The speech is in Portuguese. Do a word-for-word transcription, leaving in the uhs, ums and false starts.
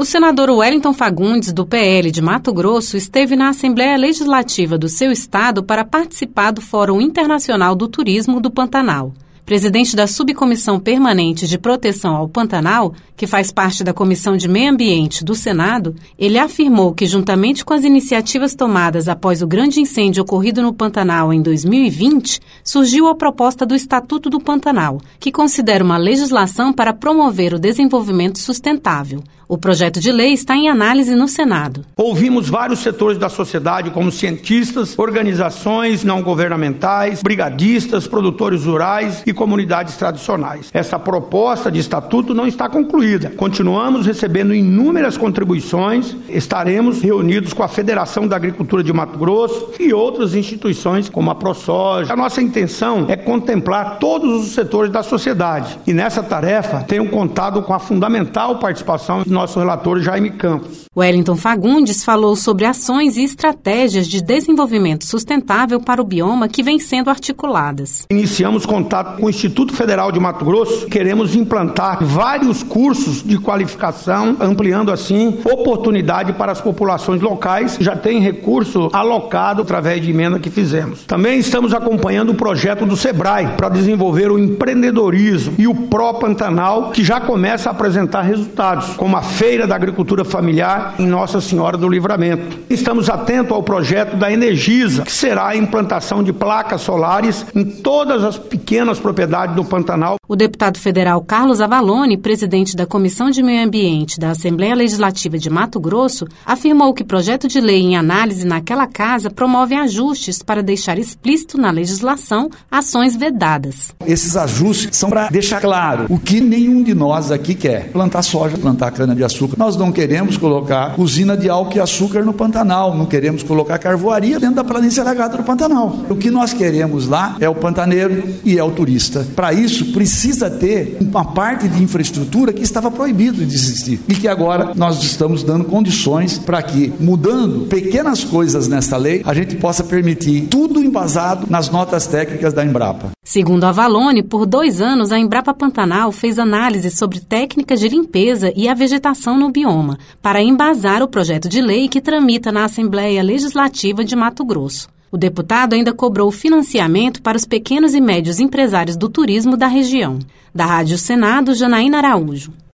O senador Wellington Fagundes, do P L de Mato Grosso, esteve na Assembleia Legislativa do seu estado para participar do Fórum Internacional do Turismo do Pantanal. Presidente da Subcomissão Permanente de Proteção ao Pantanal, que faz parte da Comissão de Meio Ambiente do Senado, ele afirmou que, juntamente com as iniciativas tomadas após o grande incêndio ocorrido no Pantanal em dois mil e vinte, surgiu a proposta do Estatuto do Pantanal, que considera uma legislação para promover o desenvolvimento sustentável. O projeto de lei está em análise no Senado. Ouvimos vários setores da sociedade, como cientistas, organizações não governamentais, brigadistas, produtores rurais e comunidades tradicionais. Essa proposta de estatuto não está concluída. Continuamos recebendo inúmeras contribuições, estaremos reunidos com a Federação da Agricultura de Mato Grosso e outras instituições como a ProSoja. A nossa intenção é contemplar todos os setores da sociedade e nessa tarefa tenho contado com a fundamental participação de nosso relator Jaime Campos. Wellington Fagundes falou sobre ações e estratégias de desenvolvimento sustentável para o bioma que vêm sendo articuladas. Iniciamos contato com o Instituto Federal de Mato Grosso, queremos implantar vários cursos de qualificação, ampliando assim oportunidade para as populações locais, já tem recurso alocado através de emenda que fizemos. Também estamos acompanhando o projeto do Sebrae para desenvolver o empreendedorismo e o Pro Pantanal, que já começa a apresentar resultados, como a Feira da Agricultura Familiar em Nossa Senhora do Livramento. Estamos atentos ao projeto da Energisa, que será a implantação de placas solares em todas as pequenas propriedades do Pantanal. O deputado federal Carlos Avalone, presidente da Comissão de Meio Ambiente da Assembleia Legislativa de Mato Grosso, afirmou que o projeto de lei em análise naquela casa promove ajustes para deixar explícito na legislação ações vedadas. Esses ajustes são para deixar claro o que nenhum de nós aqui quer: plantar soja, plantar cana-de-açúcar. Nós não queremos colocar usina de álcool e açúcar no Pantanal, não queremos colocar carvoaria dentro da planície alagada do Pantanal. O que nós queremos lá é o pantaneiro e é o turista. Para isso, precisa ter uma parte de infraestrutura que estava proibido de existir e que agora nós estamos dando condições para que, mudando pequenas coisas nesta lei, a gente possa permitir tudo embasado nas notas técnicas da Embrapa. Segundo Avalone, por dois anos a Embrapa Pantanal fez análise sobre técnicas de limpeza e a vegetação no bioma, para embasar o projeto de lei que tramita na Assembleia Legislativa de Mato Grosso. O deputado ainda cobrou financiamento para os pequenos e médios empresários do turismo da região. Da Rádio Senado, Janaína Araújo.